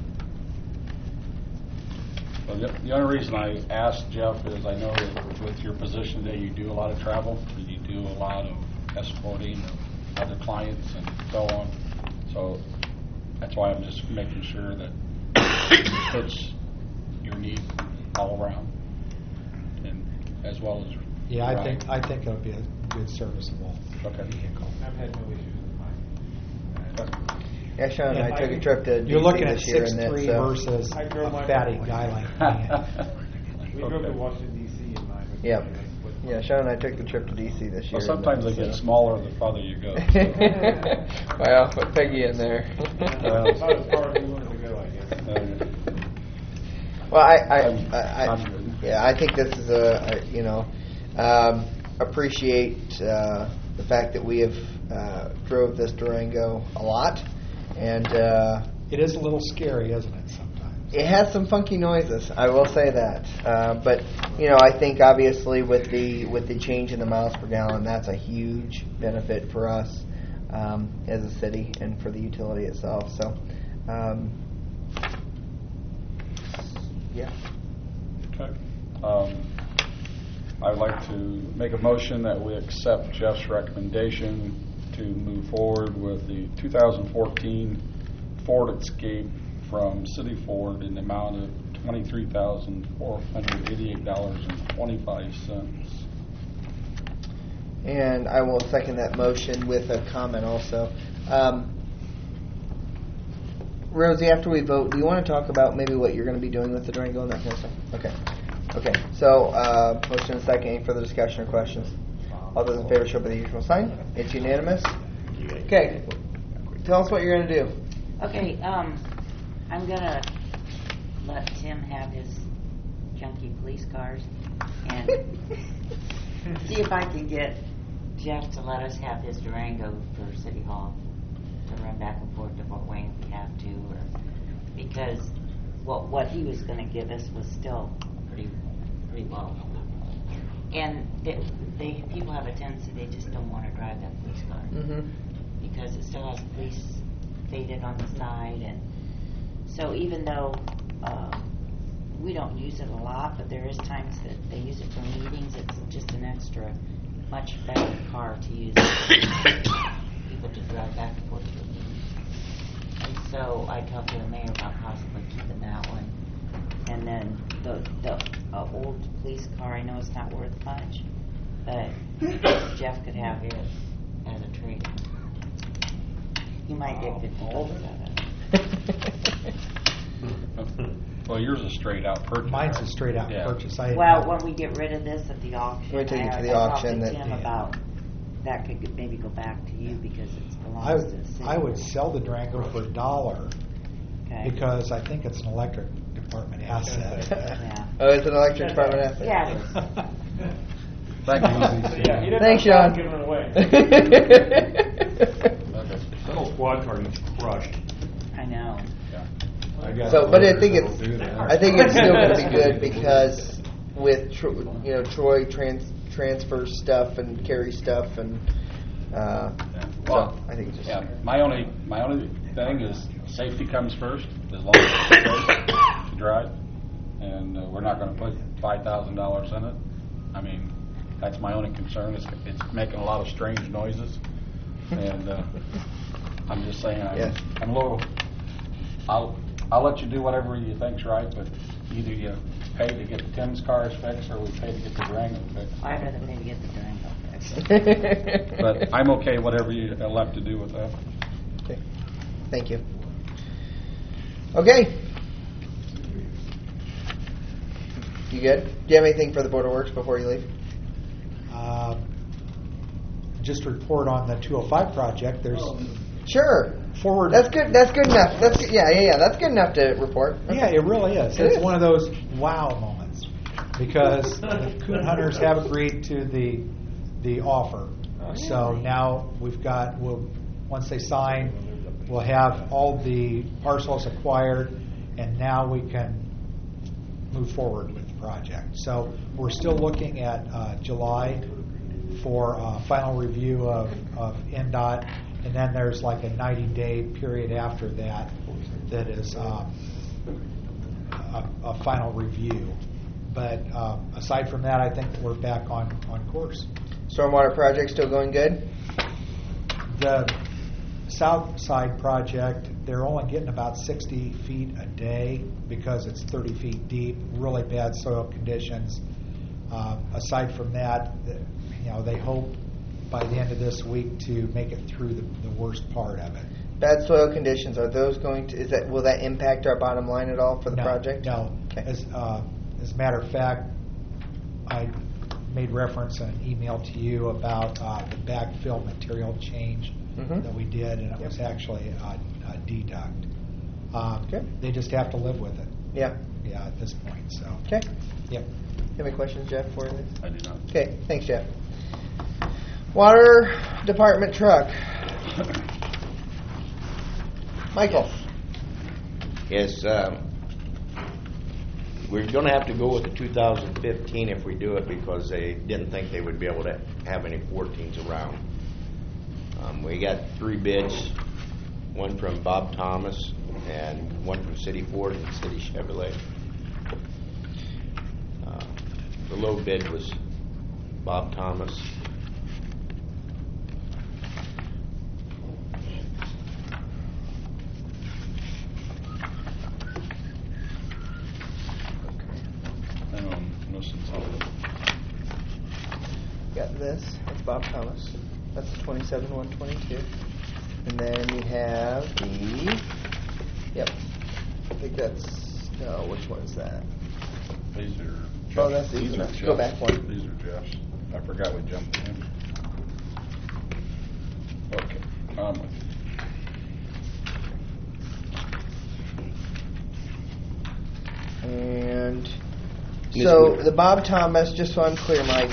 Well, the only reason I asked Jeff is I know that with your position today, you do a lot of travel, and you do a lot of escorting of other clients and so on. So that's why I'm just making sure that it fits your needs all around, and as well as yeah, right. I think it'll be a good serviceable vehicle. I've had no issues with mine. Yeah, Sean and Yeah. I took a trip to You're DC looking at this year in 6'3" it, so. versus I drove a my fatty own guy way. like me. We drove to Okay. Washington D.C. in mine. Yep. Yeah, Sean and I took the trip to DC this year. Well, sometimes they in get that, smaller the farther you go. Well, put Peggy in there. Not as far as we wanted to go, I guess. Well, I'm good. yeah, I think this is appreciate the fact that we have drove this Durango a lot, and It is a little scary, isn't it? Sometimes. it has some funky noises. I will say that, but I think obviously with the change in the miles per gallon, that's a huge benefit for us as a city and for the utility itself. So, yeah. Okay. I'd like to make a motion that we accept Jeff's recommendation to move forward with the 2014 Ford Escape from City Ford in the amount of $23,488.25. And I will second that motion with a comment also. Rosie, after we vote, do you want to talk about maybe what you're going to be doing with the Durango and that kind of stuff? Okay. Okay. So, motion and second. Any further discussion or questions? All those in favor show by the usual sign. It's unanimous. Okay. Tell us what you're going to do. Okay, I'm gonna let Tim have his junky police cars and see if I can get Jeff to let us have his Durango for City Hall to run back and forth to Fort Wayne if we have to, or because what he was gonna give us was still pretty low. And they people have a tendency they just don't want to drive that police car because it still has police faded on the side, and so even though we don't use it a lot, but there is times that they use it for meetings, it's just an extra much better car to use people to drive back and forth to a meeting. And so I talked to the mayor about possibly keeping that one, and then the old police car, I know it's not worth much, but Jeff could have it as a trade. You might get $50 out of it. Well, yours is straight out purchase. Mine's a straight out purchase. Well, when we get rid of this at the auction, When we take it to the I auction, talked to that- Tim about that could maybe go back to you because it belongs to the city. I would sell the Durango for $1 Okay. because I think it's an electric department asset. Yeah. Oh, it's an electric department asset. Yeah, it is. Thank you. Yeah, he doesn't Thanks, have Sean. to give it away. That old squad car gets crushed. I know. So, but I think it's still going to be good because with Troy transfers stuff and carries stuff and Well, so I think it's just my only thing is safety comes first. As long as it's safe to drive, and we're not going to put $5,000 in it. I mean, that's my only concern. It's making a lot of strange noises, and I'm just saying I'm a little. I'll let you do whatever you think's right, but either you pay to get Tim's cars fixed, or we pay to get the Durango fixed. I'd rather pay to get the Durango fixed. But I'm okay whatever you elect to do with that. Okay. Thank you. Okay. You good? Do you have anything for the Board of Works before you leave? Just report on the 205 project. There's Sure. forward. That's good. That's good enough. That's good. Yeah. That's good enough to report. Yeah, it really is. It It's is. one of those wow moments because the coon hunters have agreed to the offer. So now once they sign, we'll have all the parcels acquired, and now we can move forward with the project. So we're still looking at July for final review of NDOT, and then there's like a 90-day period after that is a final review. But aside from that, I think we're back on course. Stormwater project still going good? The south side project, they're only getting about 60 feet a day because it's 30 feet deep, really bad soil conditions. Aside from that, they hope by the end of this week to make it through the worst part of it. Bad soil conditions, are those going to, will that impact our bottom line at all for the project? No. Okay. As a matter of fact, I made reference in an email to you about the backfill material change that we did, and it was actually a deduct. Okay. They just have to live with it. Yeah. Yeah, at this point. So. Okay. Yep. You have any questions, Jeff, for this? I do not. Okay, thanks, Jeff. Water Department truck. Michael. Yes, we're going to have to go with the 2015 if we do it because they didn't think they would be able to have any 14s around. We got 3 bids, one from Bob Thomas and one from City Ford and City Chevrolet. The low bid was Bob Thomas. Got this. That's Bob Thomas. That's the 27-122. And then we have the. Yep. I think that's. No, which one is that? These are. Oh, that's these. These are Go Jeff's. back one. These are Jeff's. I forgot we jumped in. Okay. And so the Bob Thomas, just so I'm clear, Mike.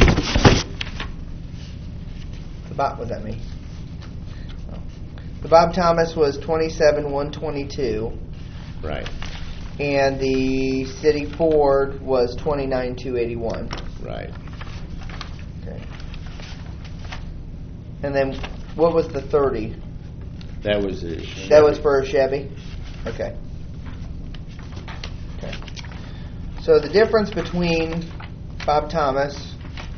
The Bob, what does that mean? Oh. The Bob Thomas was 27-122. Right. And the City Ford was 29-281. Right. Okay. And then what was the 30? That was a That was for a Chevy? Okay. Okay. So the difference between Bob Thomas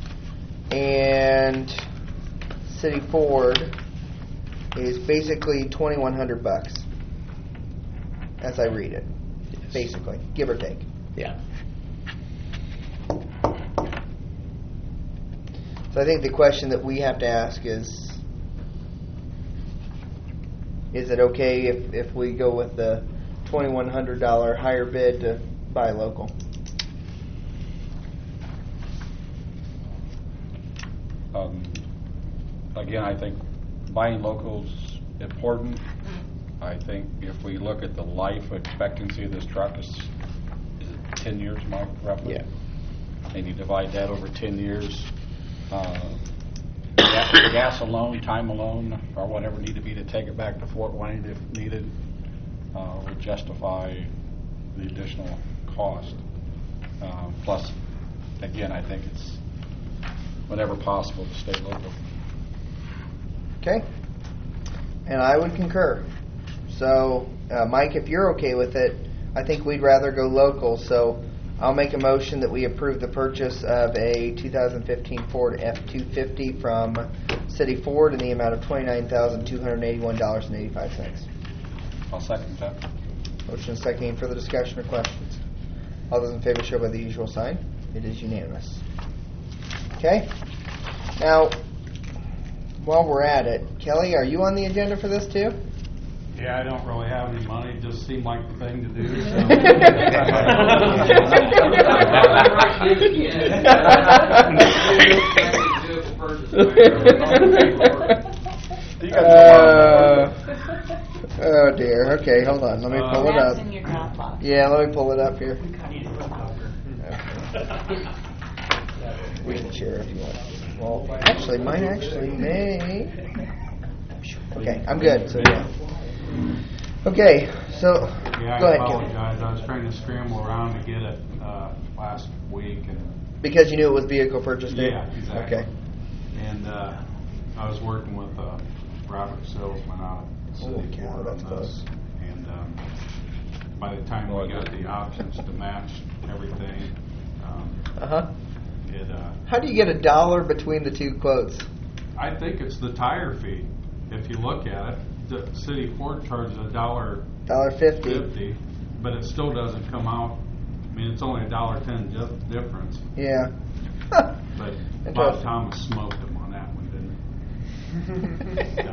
and City Ford is basically $2,100 as I read it. Yes. Basically, give or take. Yeah. So I think the question that we have to ask is it okay if we go with the $2,100 higher bid to buy local? Again, I think buying local is important. I think if we look at the life expectancy of this truck is it 10 years, Mike, roughly? Yeah. And you divide that over 10 years. Gas alone, time alone, or whatever need to be to take it back to Fort Wayne if needed, would justify the additional cost. Plus, again, I think it's whenever possible to stay local. Okay. And I would concur. So, Mike, if you're okay with it, I think we'd rather go local. So I'll make a motion that we approve the purchase of a 2015 Ford F-250 from City Ford in the amount of $29,281.85. I'll second that. Motion and second. Any further discussion or questions? All those in favor show by the usual sign. It is unanimous. Okay. Now, while we're at it, Kelly, are you on the agenda for this too? Yeah, I don't really have any money, it just seemed like the thing to do, so. Oh dear. Okay, hold on. Let me pull it up. That's in your Dropbox. Yeah, let me pull it up here. We can share if you want. Well, actually, mine actually may. Okay, I'm good. So yeah. Okay, so Yeah, go I ahead, Kelly. apologize, I was trying to scramble around to get it, last week, and. Because you knew it was vehicle purchase day. Yeah, exactly. Okay. And, I was working with, Robert Salesman out at Holy City cow, Ford that's on close. this. And, by the time we got the options to match everything, Uh huh. it, How do you get $1 between the two quotes? I think it's the tire fee. If you look at it, the City Ford charges $1.50. $1.50, but it still doesn't come out. I mean, it's only $1.10 difference. Yeah. But Bob Interesting. Thomas smoked him on that one, didn't he?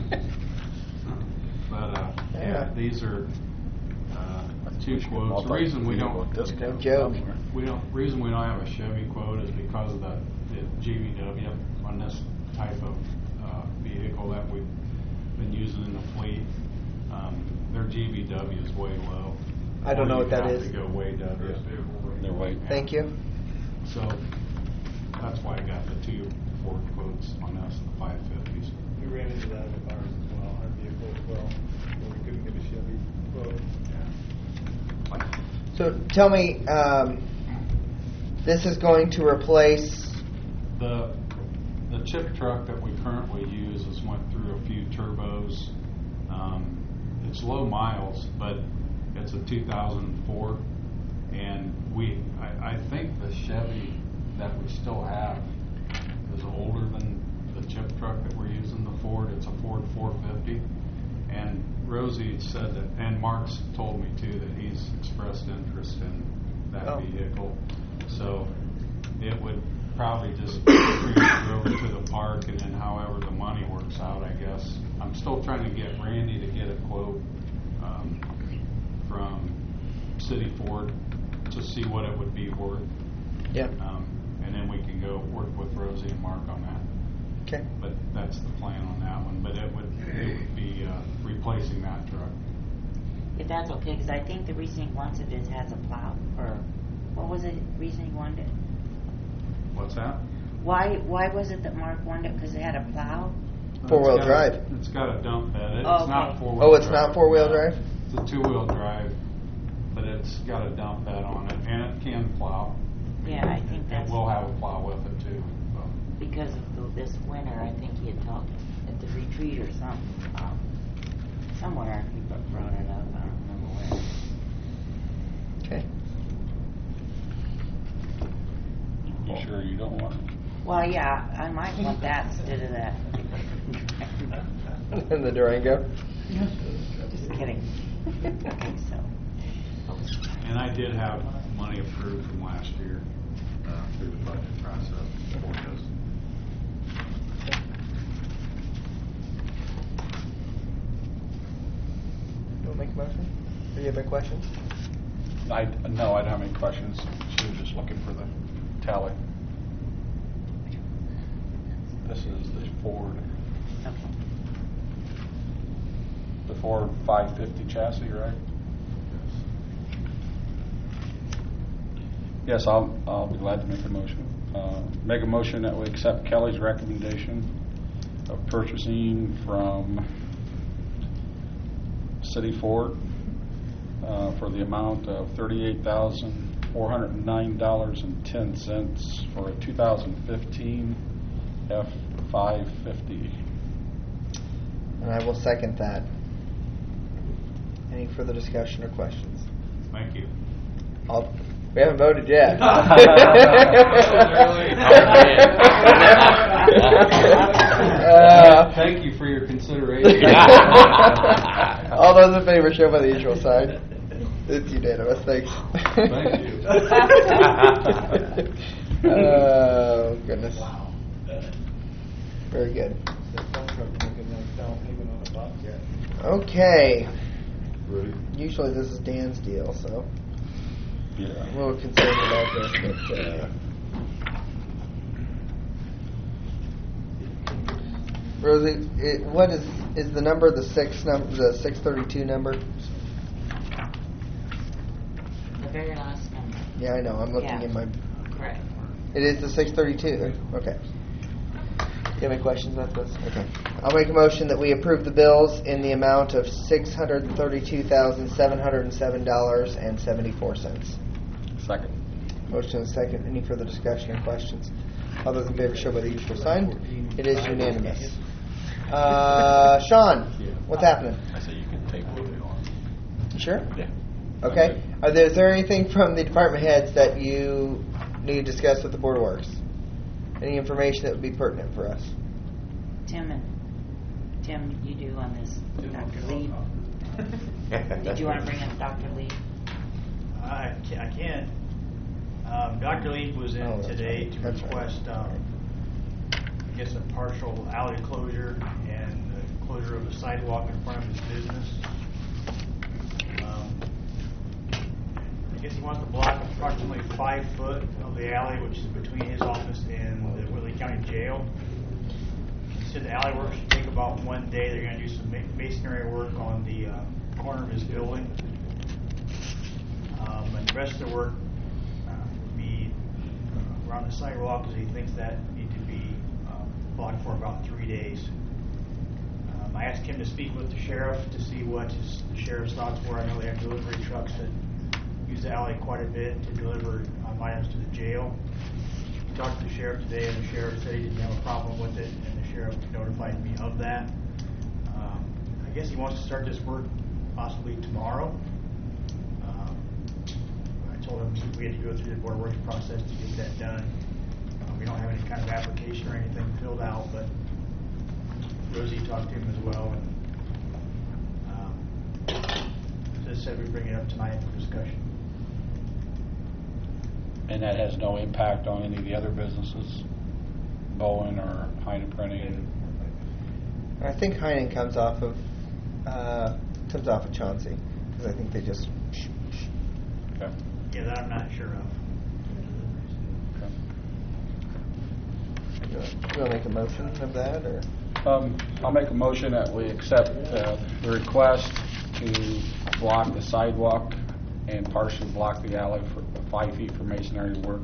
But Yeah. these are two quotes. The reason we don't No joke. reason we don't have a Chevy quote is because of the GVW on this type of vehicle that we've been using in the fleet. Their GVW is way low. I don't know Or what that you have is. to go way W. They're white. Thank you. So that's why I got the two Ford quotes on us, the 550s. We ran into that with ours as well, our vehicle as well, where we couldn't get a Chevy quote. So tell me, this is going to replace. The chip truck that we currently use has went through a few turbos. It's low miles, but it's a 2004, and I think the Chevy that we still have is older than the chip truck that we're using, the Ford. It's a Ford 450, and Rosie said that, and Mark's told me too, that he's expressed interest in that Oh. vehicle. So it would probably just transfer over to the park, and then however the money works out, I guess. I'm still trying to get Randy to get a quote from City Ford to see what it would be worth. Yeah. And then we can go work with Rosie and Mark on that. Okay. But that's the plan on that one. But it would be replacing that truck. If that's okay, because I think the reason he wants it is has a plow, or what was it, reason he wanted it? What's that? Why was it that Mark wanted it? Because it had a plow? Four-wheel It's got drive. It's got a dump bed. It's Oh, not okay. four-wheel Oh, it's drive. not four-wheel No. drive? It's a two-wheel drive, but it's got a dump bed on it, and it can plow. Yeah, I think It that's will have a plow with it too. So. because of this winter. I think he had talked at the retreat or something. Somewhere he brought it up. I don't remember where. Okay. You sure you don't want it? Well, yeah, I might want that instead of that. In the Durango. Just kidding. Okay, so. And I did have money approved from last year through the budget process for this. You want to make a motion? Or you have any questions? No, I don't have any questions. She was just looking for the tally. This is the Ford. Okay. The Ford 550 chassis, right? Yes, I'll be glad to make a motion. Make a motion that we accept Kelly's recommendation of purchasing from City Ford for the amount of $38,409.10 for a 2015 F550. And I will second that. Any further discussion or questions? Thank you. All We haven't voted yet. Thank you for your consideration. All those in favor show by the usual sign. It's unanimous. Thanks. Thank you. Oh, goodness. Very good. Okay. Usually this is Dan's deal, so Yeah. I'm a little concerned about this, but Rosie, what is the number the 632 number? The very last number. Yeah, I know. I'm looking Yeah. in my. Correct. It is the 632. Okay. Do you have any questions about this? Okay. I'll make a motion that we approve the bills in the amount of $632,707.74. Second. Motion and second. Any further discussion or questions? All those in favor show by the usual sign. It is unanimous. Sean, what's happening? I said you can take what you want. You sure? Yeah. Okay. Is there anything from the department heads that you need to discuss with the Board of Works? Any information that would be pertinent for us? Tim, you do on this, Dr. Lee. Did you want to bring up Dr. Lee? I can. Dr. Lee was in that's today right. to That's right. request, I guess, a partial alley closure and the closure of a sidewalk in front of his business. I guess he wants to block approximately 5 foot of the alley, which is between his office and the Whitley County Jail. He said the alley work should take about 1 day. They're going to do some masonry work on the corner of his building. And the rest of the work would be around the sidewalk, because he thinks that need to be blocked for about 3 days. I asked him to speak with the sheriff to see what the sheriff's thoughts were. I know they have delivery trucks that use the alley quite a bit to deliver items to the jail. I talked to the sheriff today, and the sheriff said he didn't have a problem with it, and the sheriff notified me of that. I guess he wants to start this work possibly tomorrow. I told him we had to go through the Board of Works process to get that done. We don't have any kind of application or anything filled out, but Rosie talked to him as well, and just said we'd bring it up tonight for discussion. And that has no impact on any of the other businesses, Bowen or Heine Printing? I think Heinen comes off of Chauncey, because I think they just. Okay. Yeah, that I'm not sure of. Do you want to make a motion of that, or? I'll make a motion that we accept the request to block the sidewalk and partially block the alley for 5 feet for masonry work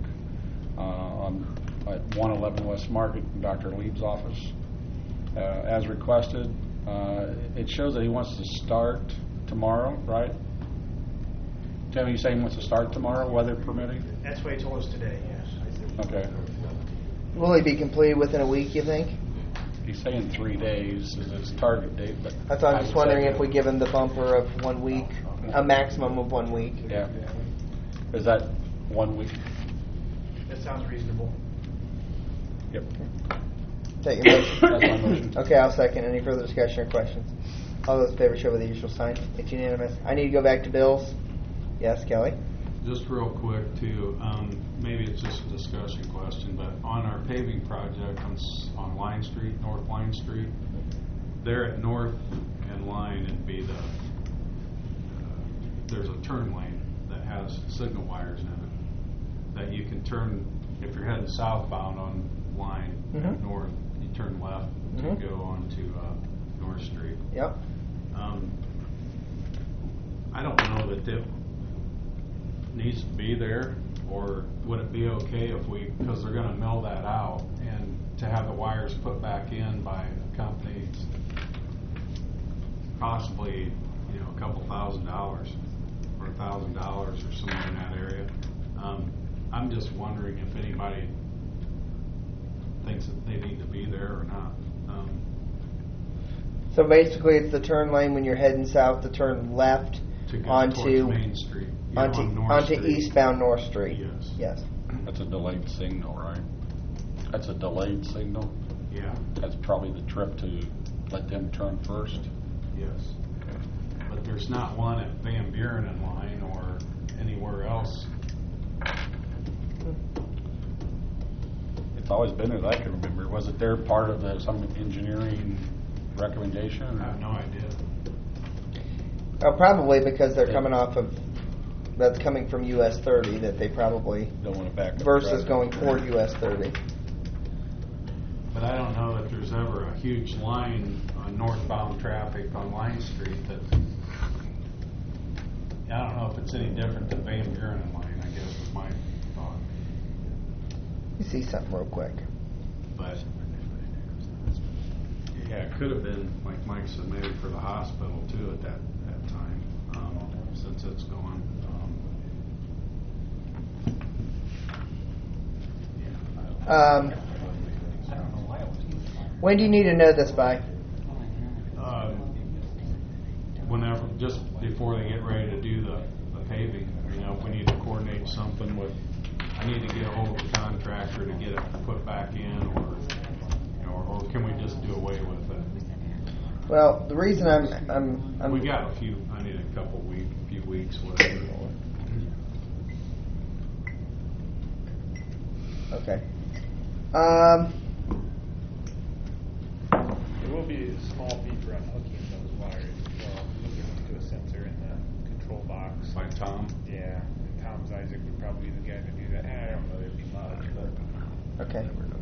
at 111 West Market, Dr. Lieb's office. As requested, it shows that he wants to start tomorrow, right? Tim, you saying he wants to start tomorrow, weather permitting? That's what he told us today, yes. Okay. Will he be completed within a week, you think? He's saying 3 days is his target date, but That's why I'm I just would say wondering if we give him the bumper of 1 week, a maximum of 1 week. Yeah. Is that 1 week? That sounds reasonable. Yep. Take your motion. That's my motion. Okay, I'll second. Any further discussion or questions? All those in favor show by the usual sign. It's unanimous. I need to go back to bills. Yes, Kelly? Just real quick too, maybe it's just a discussion question, but on our paving project on Line Street, North Line Street, there at North and Line, it'd be there's a turn lane that has signal wires in it that you can turn, if you're heading southbound on Line at North, you turn left to go onto North Street. Yep. I don't know that it needs to be there, or would it be okay if because they're going to mill that out, and to have the wires put back in by a company, possibly, a couple $1,000 or $1,000 or somewhere in that area. I'm just wondering if anybody thinks that they need to be there or not. So basically, it's the turn lane when you're heading south to turn left to go onto towards Main Street. Yeah, onto on North onto Street. eastbound North Street. Yes. Yes. That's a delayed signal, right? That's a delayed signal. Yeah, That's probably the trip to let them turn first. yes. But there's not one at Van Buren line or anywhere else. It's always been there that I can remember. Was it their part of some engineering recommendation? I have no idea. Probably because they're coming off of, that's coming from US 30 that they probably, Don't want to back up. versus traffic. going toward US 30. But I don't know that there's ever a huge line on northbound traffic on Line Street that, I don't know if it's any different than Van Buren line, I guess is my thought. Let me see something real quick. But, yeah, it could have been, like Mike said, maybe for the hospital too at that time, since it's gone. When do you need to know this by? Whenever, just before they get ready to do the paving, if we need to coordinate something with, I need to get a hold of the contractor to get it put back in, or can we just do away with it? Well, the reason We got a few, I need a few weeks, whatever. okay. There will be a small fee for unhooking those wires as well, hooking them to a sensor in the control box. Like Tom? Yeah, and Tom Isaac would probably be the guy to do that. I don't know there'd be much, but Okay.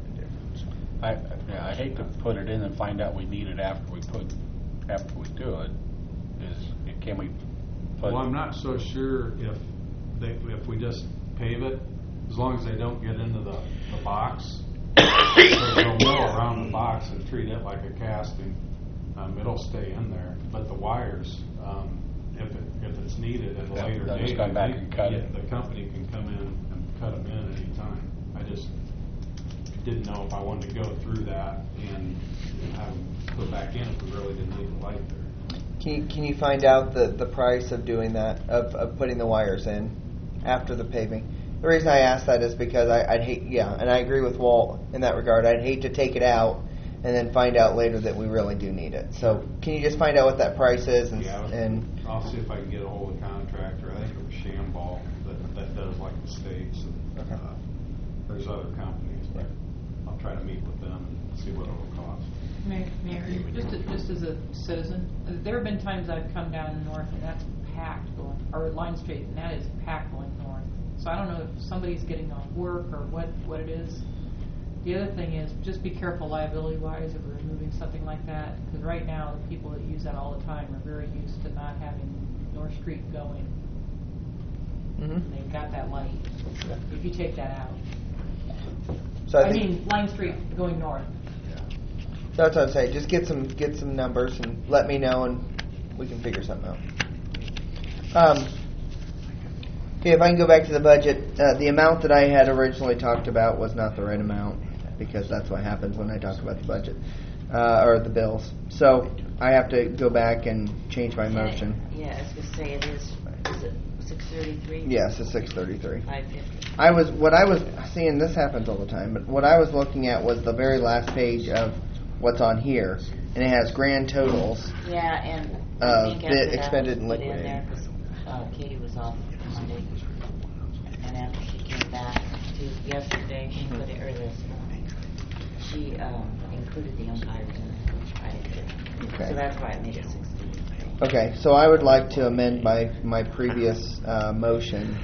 I hate to put it in and find out we need it after we do it. Can we put? Well, I'm not so sure if we just pave it, as long as they don't get into the box. They'll mill around the box and treat it like a casting. It'll stay in there, but the wires, if it's needed at a later they'll date, just come back and cut it. The company can come in and cut them in at any time. I just didn't know if I wanted to go through that and have them put back in if we really didn't need the light there. Can you find out the price of doing that, of putting the wires in after the paving? The reason I ask that is because I'd hate, and I agree with Walt in that regard. I'd hate to take it out and then find out later that we really do need it. So can you just find out what that price is? And I'll see if I can get a hold of the contractor. I think it was Shamball that does like the States. And, Okay. There's other companies, but I'll try to meet with them and see what it will cost. Mayor, just as a citizen, there have been times I've come down north and that's packed going, or Line Street, and that is packed going north. So I don't know if somebody's getting off work or what it is. The other thing is just be careful liability-wise of removing something like that, because right now the people that use that all the time are very used to not having North Street going. And they've got that light. If you take that out. so I think Line Street going north. that's what I'm saying. Just get some numbers and let me know, and we can figure something out. Okay, if I can go back to the budget, the amount that I had originally talked about was not the right amount, because that's what happens when I talk about the budget or the bills. So I have to go back and change my motion. Yeah, I was going to say it is it 633? Yes, it's 633. 550. What I was seeing, this happens all the time, but what I was looking at was the very last page of what's on here, and it has grand totals. Yeah, and I think the after that expended and was put in liquidated. there, because Katie was off Monday, and after she came back to yesterday, she put it, or this morning, she included the umpires in it, which I did. Okay. So that's why it made it 60. Okay, so I would like to amend my previous motion,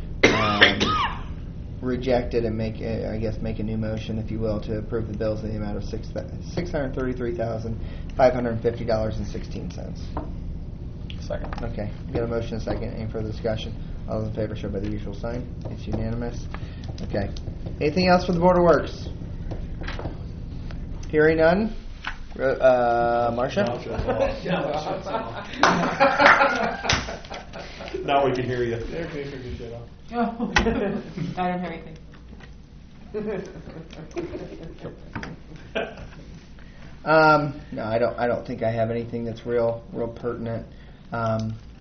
reject it and make a new motion, if you will, to approve the bills in the amount of $633,550.16. Second. Okay, got a motion and a second. Any further discussion? All those in favor show by the usual sign. It's unanimous. Okay. Anything else for the Board of Works? Hearing none. Marcia? Now we can hear you. Oh, I don't have anything. No, I don't think I have anything that's real pertinent.